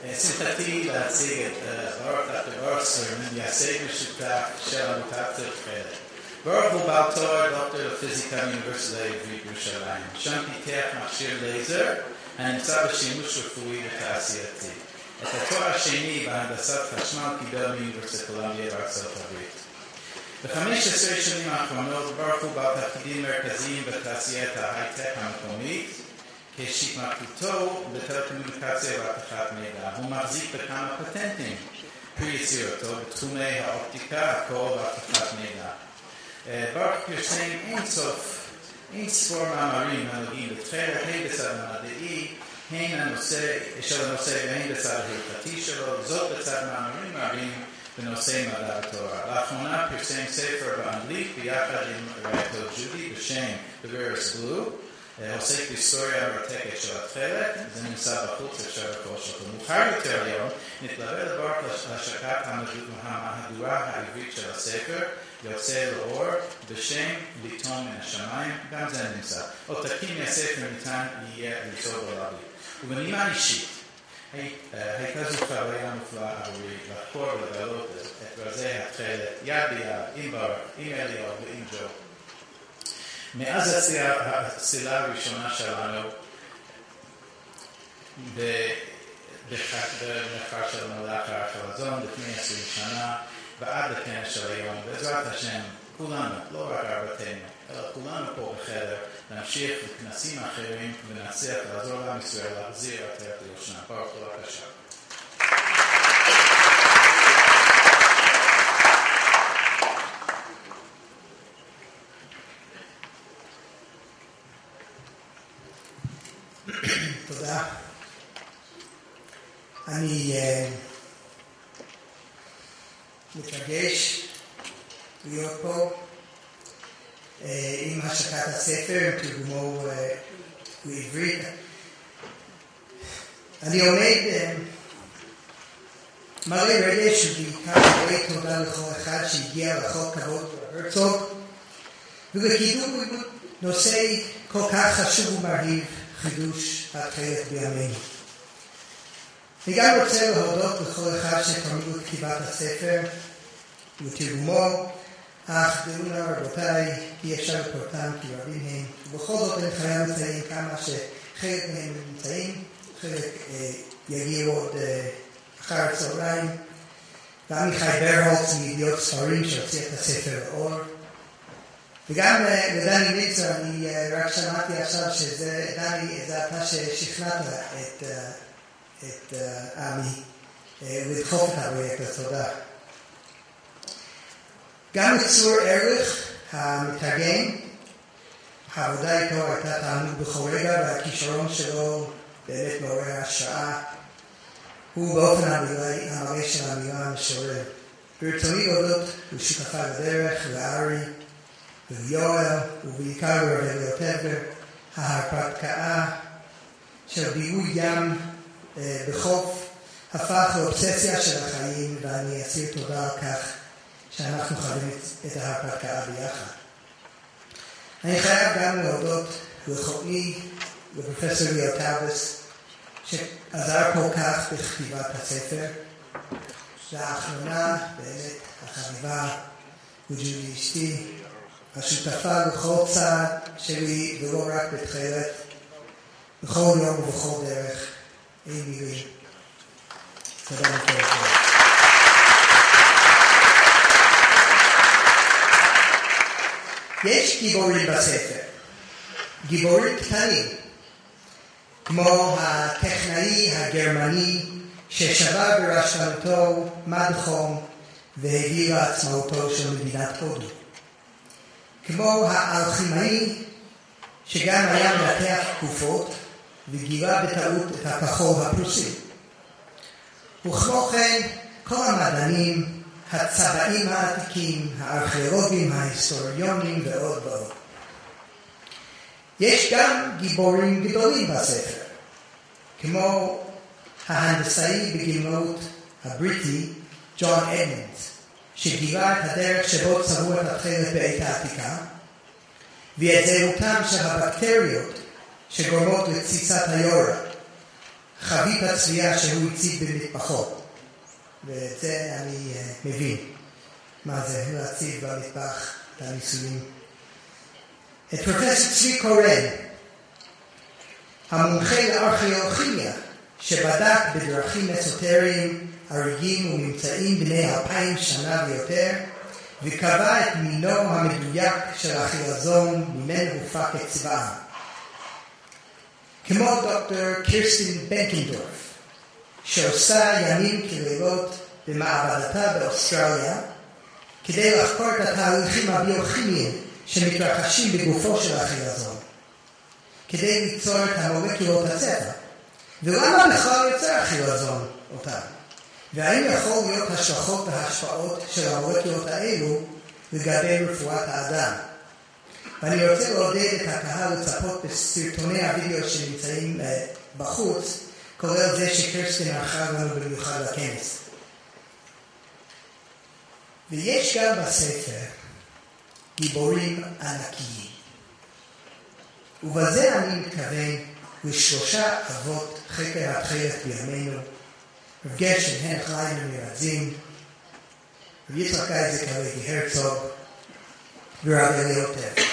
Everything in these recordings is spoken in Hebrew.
שמחתי להציג את ברוך דוקטור ברוך סטרמן, מייסד משותף של עמותת תפארת. ברוך הוא בעל תואר דוקטור לפיזיקה באוניברסיטה העברית בירושלים. שם פיתח מכשיר לייזר הנמצא בשימוש רפואי ותעשייתי. את התואר השני בהנדסת חשמל קיבל מאוניברסיטת קולומביה בארצות הברית. ב-15 שנים האחרונות ברוך הוא בעל תפקידים מרכזיים בתעשיית ההייטק המקומית, כשהתמחותו בטלקומוניקציה ואבטחת מידע. הוא מחזיק בכמה פטנטים פרי יצירתו בתחומי האופטיקה, הקול ואבטחת מידע. ברוך פרסם אין ספור מאמרים הנוגעים בתחילת הן בצד המדעי, הן הנושא והן בצד ההלכתי שלו, זאת בצד מאמרים רבים בנושא מדע ותורה. לאחרונה פרסם ספר באנגלית ביחד עם רעייתו ג'ודי בשם The Rarest Blue, עוסק בהיסטוריה המרתקת של התכלת, זה נמצא בחוץ, אפשר לקרוש אותו. מאוחר יותר היום נתלווה לברוך להשקת המהדורה העברית של הספר, יוצא לאור בשם ליטון מן השמיים, גם זה נמצא. עותקים מהספר ניתן יהיה למצוא ברבי. ובנימה אישית, הייתה זו חוויה מופלאה עבורי לחקור ולגלות את רזי התכלת יד ביד, עם ברוך, עם אליהו ועם ג'ו. מאז הצלילה הראשונה שלנו במחקר של המלאך החלזון לפני 20 שנה ועד לכנס של היום, בעזרת השם כולנו, לא רק ארבעתנו, אלא כולנו פה בחדר, נמשיך לכנסים אחרים ונצליח לעזור לעם ישראל להחזיר את היושנה. ברוך בבקשה. תודה. אני מתרגש להיות פה עם השקת הספר, תרגומו לעברית. אני עומד מלא רגש ובעיקר מלא תודה לכל אחד שהגיע לכל כבוד הרצוג ולקידום נושא כל כך חשוב ומרהיב, חידוש התכלת בימינו. אני גם רוצה להודות לכל אחד שתרמו לכתיבת הספר ותרגומו, אך דעו רבותיי, כי אפשר לפרטם כי רבים הם, ובכל זאת הם חייב לציין כמה שחלק מהם נמצאים, חלק יגיעו עוד אחר הצהריים, גם מיכאי ברהולץ מידיעות ספרים שהוציא את הספר לאור, וגם לדני מיצר, אני רק שמעתי עכשיו שזה, דני, זה אתה ששכנעת את עמי לדחוף את הפרויקט, תודה. גם לצור ערך המתרגם, העבודה איתו הייתה תענוג בכל רגע, והכישרון שלו באמת מעורר השראה. הוא באופן המלא של המילה המשורר. ברצוני להודות לשותפה לדרך, לארי, ויואל, ובעיקר לרבלי טבר, ההרפתקה של בילוי ים בחוף הפך לאובססיה של החיים, ואני אסיר תודה על כך שאנחנו חווים את ההרפתקה ביחד. אני חייב גם להודות לחותני, לפרופסור ליאו טאבס, שעזר כל כך בכתיבת הספר. לאחרונה, באמת, החביבה וג'ולי אשתי, השותפה לכל צעד שלי, ולא רק בתחילת, בכל יום ובכל דרך, אין מילים. תודה לכם. יש גיבורים בספר, גיבורים קטנים, כמו הטכנאי הגרמני ששבר ברשלנותו מד חום והביא לעצמאותו של מדינת הודו. כמו האלכימאי שגם היה מנתח תקופות וגילה בטעות את הכחול הפרוסי. וכמו כן כל המדענים, הצבעים העתיקים, הארכיאולוגים, ההיסטוריונים ועוד ועוד. יש גם גיבורים גדולים בספר, כמו ההנדסאי בגמלאות הבריטי ג'ון אדמונדס, שגילה את הדרך שבו צבעו את התכלת בעת העתיקה, ואת זהותם של הבקטריות שגורמות לתסיסת היורה, חבית הצביעה שהוא הציג במטפחות. ואת זה אני מבין. מה זה להציג במטפח את הניסויים. את פרופסור צבי קורן, המומחה לארכיאוכימיה, שבדק בדרכים אסוטריים, הרגים וממצאים בני 2000 שנה ויותר, וקבע את מינו המדויק של החילזון ממנו הופק את צבאה. כמו דוקטור קירסטין בנקנדורף, שעושה ימים כלילות במעבדתה באוסטרליה, כדי לחקור את התהליכים הביוכימיים שמתרחשים בגופו של החילזון, כדי ליצור את המולקולות הצבע. ולמה בכלל יוצר החילזון אותם? והאם יכול להיות השלכות והשפעות של המולקולות האלו לגבי רפואת האדם? ואני רוצה לעודד את הקהל לצפות בסרטוני הוידאו שנמצאים בחוץ, כולל זה שקירסטין ערכה לנו במיוחד לכנס. ויש גם בספר גיבורים ענקיים. ובזה אני מתכוון לשלושה אבות חקר התכלת בימינו, רב גרשון הלך ליינר מרזין, רב יצחק אייזק הלוי הרצוג, ורב אליהו.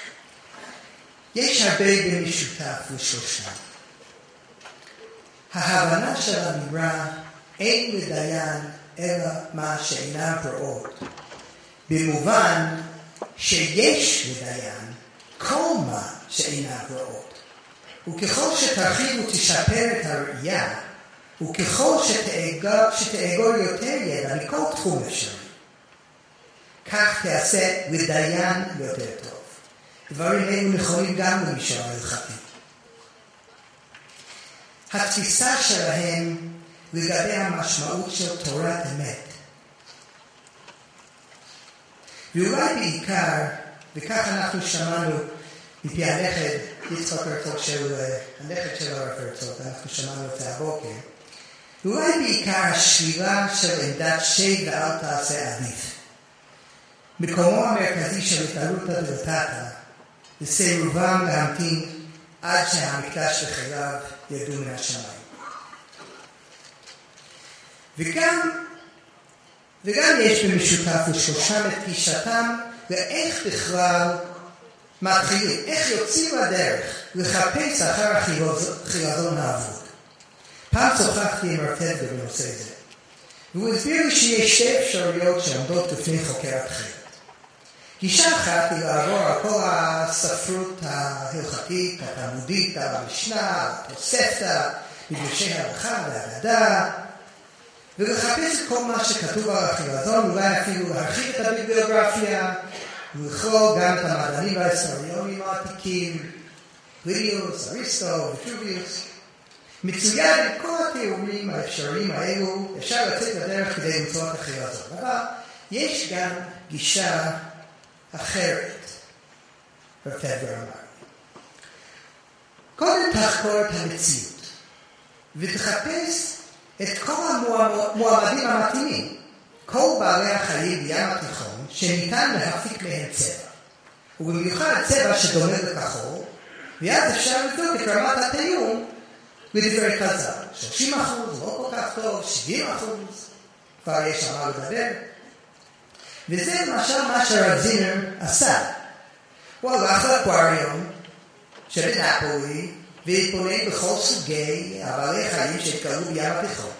יש הרבה במשותף לשלושתם. ההבנה של האמירה אין לדיין אלא מה שאינם פרעות, במובן שיש לדיין כל מה שאינם פרעות. וככל שתרחיב ותשפר את הראייה, וככל שתאגור יותר ידע מכל תחום אפשרי, כך תעשה לדיין יותר טוב. דברים אלו נכונים גם למישור ההלכתי. התפיסה שלהם לגבי המשמעות של תורת אמת. ואולי בעיקר, וכך אנחנו שמענו מפי הנכד יצחק הרצוג הנכד של הרב הרצוג, אנחנו שמענו את זה הבוקר, ואולי בעיקר השלילה של עמדת שי ואל תעשה עדיף. מקומו המרכזי של התעלותא דלתתא, לסירובם להמתין עד שהמקדש וחיריו ירדו מן השמיים. וגם יש במשותף לשלושם את גישתם ואיך בכלל מתחילים, איך יוצאים לדרך לחפש אחר החילזון האבוד. פעם שוחחתי עם הרב טדבר בנושא זה, והוא הסביר לי שיש שתי אפשרויות שעומדות בפני חוקר התכלת. גישה אחת היא לעבור על כל הספרות ההלכתית, התלמודית, המשנה, התוספתא, מדרשי ההלכה והאגדה, ולחפש את כל מה שכתוב על החילזון, אולי אפילו להרחיב את הביבליוגרפיה, ולכלול גם את המדענים וההיסטוריונים העתיקים, פליניוס, אריסטו וטרוביוס. מצוין עם כל התיאורים האפשריים האלו, אפשר לצאת לדרך כדי למצוא את החילזון. אבל יש גם גישה אחרת, רב טדבר אמר. קודם תחקור את המציאות, ותחפש את כל המועמדים המתאימים, כל בעלי החיים בים התיכון שניתן להפיק מהם צבע, ובמיוחד צבע שדומה לכחול, ואז אפשר לבדוק את רמת התיאום לדברי חז"ל. 30%, לא כל כך טוב, 70%, כבר יש על מה לדבר. וזה למשל מה שהרב זינר עשה. הוא הלך לאקווריום שבנפולי, והתבונן בכל סוגי בעלי חיים שהתגלו בים התיכון.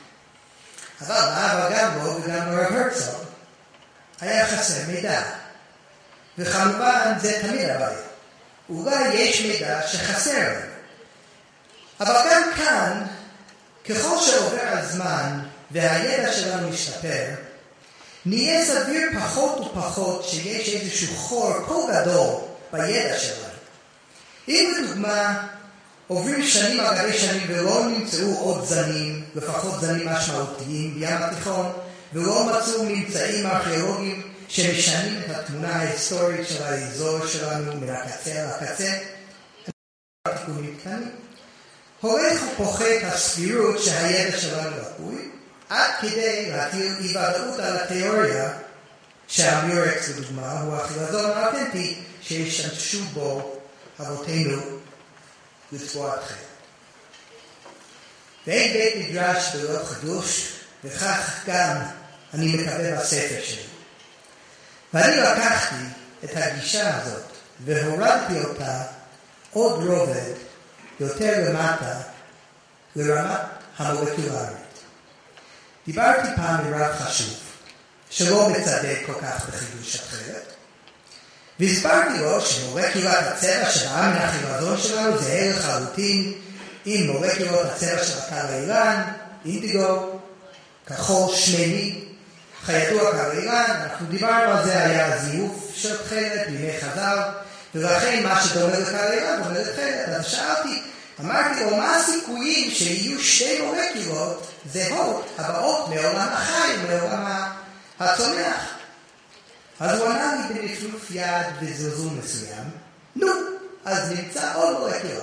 אבל גם לו וגם לרב הרצוג היה חסר מידע. וכמובן זה תמיד הבעיה. אולי יש מידע שחסר לנו. אבל גם כאן, ככל שעובר הזמן והידע שלנו משתפר, נהיה סביר פחות ופחות שיש איזשהו חור כה גדול בידע שלנו. אם לדוגמה, עוברים שנים על גבי שנים ולא נמצאו עוד זנים, לפחות זנים משמעותיים בים התיכון, ולא מצאו ממצאים ארכיאולוגיים שמשנים את התמונה ההיסטורית של האזור שלנו מן הקצה לקצה, תיקונים קטנים. הולך ופוחת הסבירות שהידע שלנו לקוי, עד כדי להטיל אי-ודאות על התיאוריה שהמיורקס לדוגמה הוא החילזון האותנטי שהשתמשו בו אבותינו לצבוע התחילה. ואין בית מדרש בלא חידוש, וכך גם אני מקווה בספר שלי. ואני לקחתי את הגישה הזאת והורדתי אותה עוד רובד יותר למטה לרמת המולקולרית. דיברתי פעם עם רב חשוב שלא מצדק כל כך בחידוש התכלת, והסברתי לו שמולקולת הצבע שבאה מן החילזון שלנו זה ערך לחלוטין עם מולקולות הצבע של הקר האילן, אינדיגו, כחול שמימי, כידוע קר האילן, אנחנו דיברנו על זה, היה זיוף של תכלת בימי חז"ל, ולכן מה שדומה לקר האילן דומה לתכלת. אז שאלתי, אמרתי לו, מה הסיכויים שיהיו שתי מולקולות זהות הבאות מעולם החי ומעולם הצומח? אז הוא ענה לי בנפנוף יד וזלזול מסוים, נו, אז נמצא עוד מולקולה.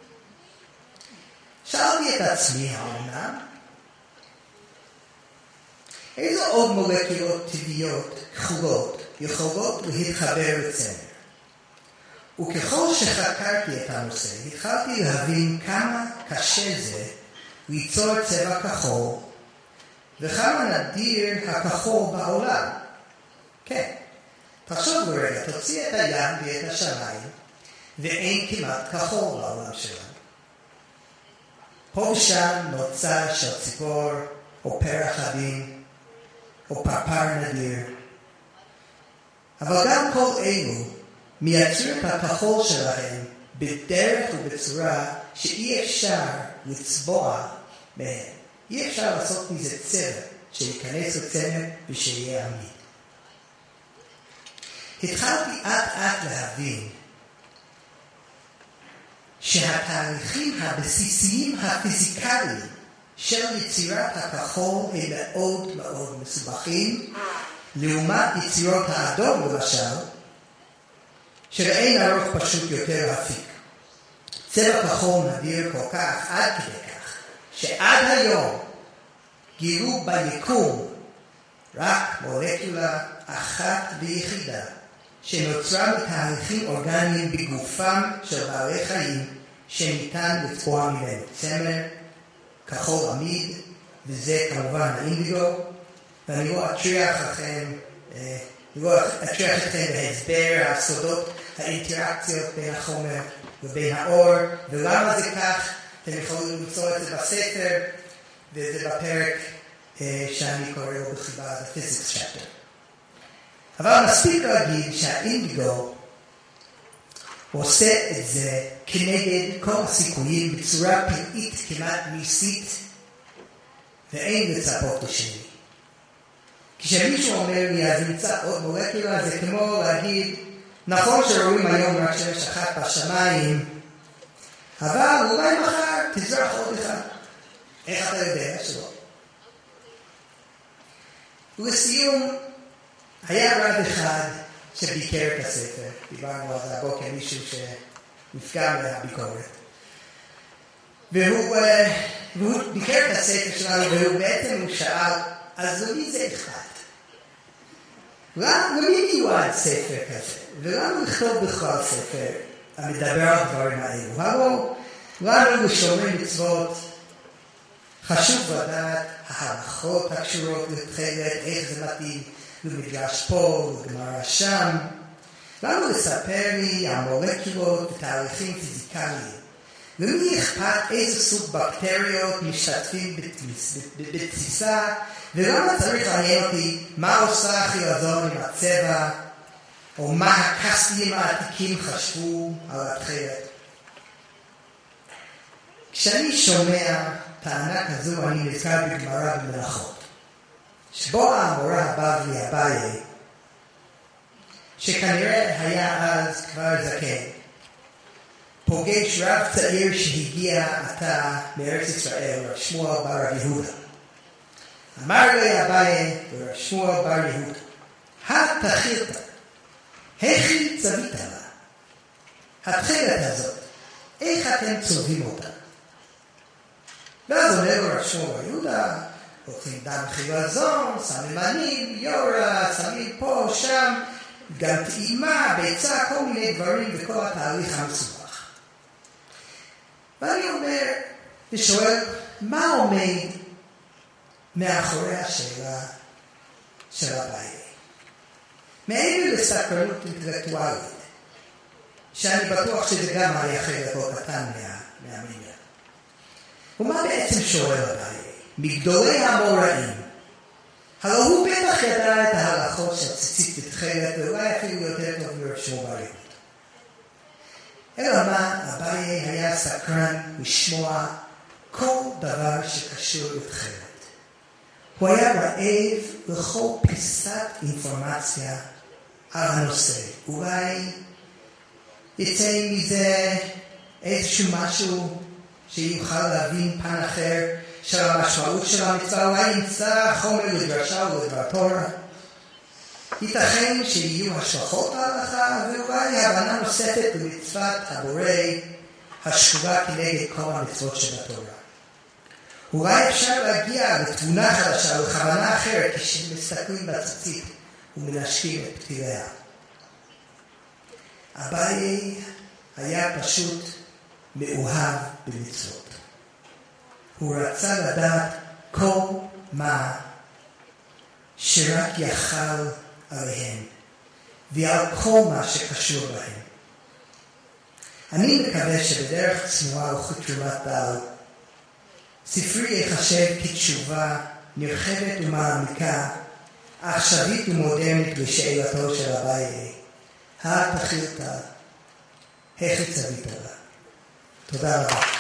שאלתי את עצמי האמנם, איזה עוד מולקולות טבעיות כחולות יכולות להתחבר לצמר? וככל שחקרתי את הנושא, התחלתי להבין כמה קשה זה ליצור צבע כחול, וכמה נדיר הכחול בעולם. כן, תחשוב לרגע, תוציא את הים ואת השמיים, ואין כמעט כחול בעולם שלנו. פה ושם נוצר של ציפור, או פרח עדין, או פרפר נדיר. אבל גם כל אלו מייצרים את הכחול שלהם בדרך ובצורה שאי אפשר לצבוע מהם. אי אפשר לעשות מזה צבע שיכנס לצמר ושיהיה עמיד. התחלתי עד להבין שהתהליכים הבסיסיים הפיזיקליים של יצירת הכחול הם מאוד מאוד מסובכים, לעומת יצירות האדום למשל, שלאין ארוך פשוט יותר אפיק. צבע כחול נדיר כל כך עד כדי כך, שעד היום גילו ביקום רק מולקולה אחת ויחידה, שנוצרה מתהליכים אורגניים בגופם של בעלי חיים, שניתן לצבוע ממנו צמר, כחול עמיד, וזה כמובן האינדיגו, ואני לא אטריח אתכם בהסבר הסודות, האינטראקציות בין החומר ובין האור, ולמה זה כך, אתם יכולים למצוא את זה בספר, וזה בפרק שאני קורא לו בחיבה, The Physics Chapter. אבל מספיק להגיד שהאינדיגו עושה את זה כנגד כל הסיכויים בצורה פלאית כמעט ניסית, ואין לצפות לשני. כשמישהו אומר לי, אז נמצא עוד מולקולה, זה כמו להגיד, נכון שרואים היום רק שמש אחת בשמיים, אבל אולי מחר תזרח עוד אחד. איך אתה יודע שלא? ולסיום, היה רב אחד שביקר את הספר, דיברנו על זה הבוקר, מישהו שנפגע מהביקורת. והוא ביקר את הספר שלנו, והוא בעצם שאל, אז למי זה אכפת? למי מיועד ספר כזה? ולמה לכתוב בכלל ספר המדבר על דברים האלו? לנו לשומרי מצוות חשוב לדעת ההלכות הקשורות לתכלת, איך זה מתאים למדרש פה, לגמרא שם. לנו לספר לי על מולקולות ותהליכים פיזיקליים. למי אכפת איזה סוג בקטריות משתתפים בתסיסה, ולמה צריך לעניין אותי מה עושה החילזון עם הצבע, או מה הקסטים העתיקים חשבו על התכלת. כשאני שומע טענה כזו, אני נזכר בגמרא במלאכות, שבו המורה הבבלי אביי, שכנראה היה אז כבר זקן, פוגש רב צעיר שהגיע עתה מארץ ישראל, רב שמואל בר רב יהודה. אמר לי אביי ורב שמואל בר יהודה, התכלת, היכי צבית לה? התכלת הזאת, איך אתם צובעים אותה? ואז אומר רב שמואל בר יהודה, לוקחים דם חילזון, סממנים, יורה, שמים פה, שם, גם טעימה, ביצה, כל מיני דברים וכל התהליך המסובך. ואני אומר ושואל, מה עומד מאחורי השאלה של אביי? מעבר לסקרנות אינטלקטואלית, שאני בטוח שזה גם היה חלק לא קטן מהמניין. ומה בעצם שואל אביי? מגדולי המוראים. הלא הוא בטח ידע את ההלכות של ציצית ותכלת, ואולי אפילו יותר טוב מרב שמואל בר יהודה. אלא מה, אביי היה סקרן לשמוע כל דבר שקשור לתכלת. הוא היה רעב לכל פיסת אינפורמציה על הנושא. אולי יצא מזה איזשהו משהו שיוכל להבין פן אחר של המשמעות של המצווה, אולי ימצא חומר לדרשה ולדבר תורה. ייתכן שיהיו השלכות להלכה, ואולי הבנה נוספת במצוות הבורא השקורה כנגד כל המצוות שבתורה. אולי אפשר להגיע לתבונה חדשה ולכוונה אחרת כשמסתכלים בציצית ומנשקים את פתיליה. אביי היה פשוט מאוהב במצוות. הוא רצה לדעת כל מה שרק יחל עליהם, ועל כל מה שקשור בהם. אני מקווה שבדרך צנועה וכתרומת בעל, ספרי יחשב כתשובה נרחבת ומעמיקה, עכשווית ומודרנית לשאלתו של אביי, התחילתה, החצה ויתרה. תודה רבה.